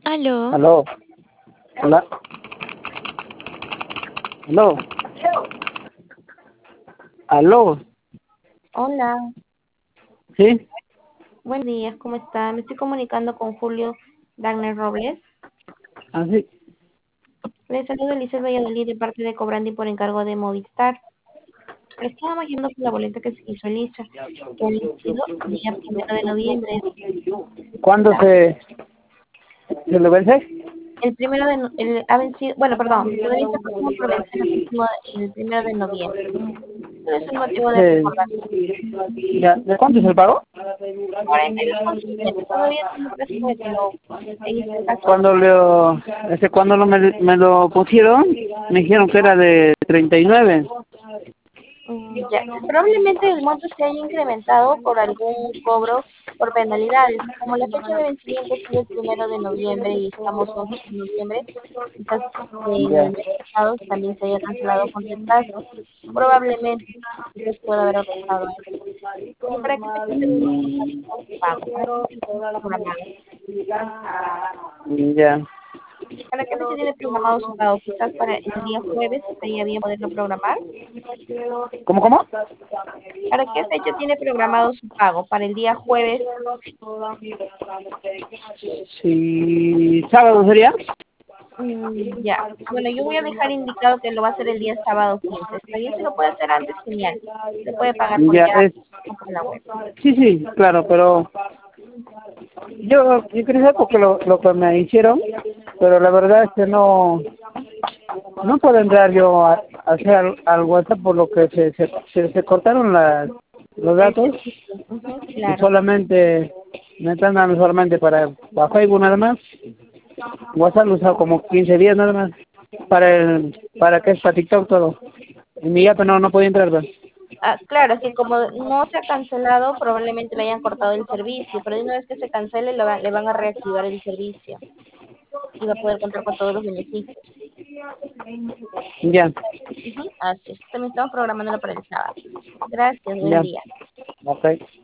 Aló, Aló, hola, aló, aló, Hola, ¿sí? buenos días, ¿cómo está? Me estoy comunicando con Julio Dagner Robles. Así, Le saludo Elizabeth Valladolid de parte de Cobrandi por encargo de Movistar. Le estábamos llamando por la boleta que se hizo Elisa, que ha vencido el día 1 de noviembre. ¿cuándo se le vence? Ha vencido, bueno, perdón, todavía está próximo por vencer el 1 de noviembre. Ese es el motivo de Eh, recordar. ya, ¿de cuánto es el pago? 42,50. Todavía tiene próximo de que en este caso. Cuando me lo pusieron, me dijeron que era de 39. Ya. Probablemente el monto se haya incrementado por algún cobro por penalidades. Como la fecha de vencimiento sigue el 1 de noviembre y estamos 11 de noviembre, quizás en el Ya, mes pasado también se haya cancelado con retraso. Probablemente quizás pueda haber afectado a eso. ¿Y para qué fecha tiene su pago? ¿Para qué fecha tiene programado? ya. ¿Para qué fecha tiene programado su pago? Quizás para el día jueves estaría bien poderlo programar. ¿Cómo? ¿Para qué fecha tiene programado su pago? ¿Para el día jueves? Sí, ¿sábado sería? Ya. Bueno, yo voy a dejar indicado que lo va a hacer el día sábado 15. ¿Está bien? Si lo puede hacer antes, genial. Lo puede pagar por Ya, ya o por la web. sí, claro, pero yo quería saber porque lo que me hicieron, pero la verdad es que no puedo entrar yo a hacer al WhatsApp por lo que se cortaron los El datos servicio. Ujú, y claro. solamente me están dando solamente para Facebook nada más. WhatsApp lo he usado como 15 días nada más para que es para TikTok todo. En mi app no podía entrar, ¿verdad? Claro, es que como no se ha cancelado, probablemente le hayan cortado el servicio, pero de una vez que se cancele, le van a reactivar el servicio y va a poder contar con todos los beneficios. Ya, Ujú, así es. También estamos programándolo para el sábado. Gracias, buen ya, día. ok.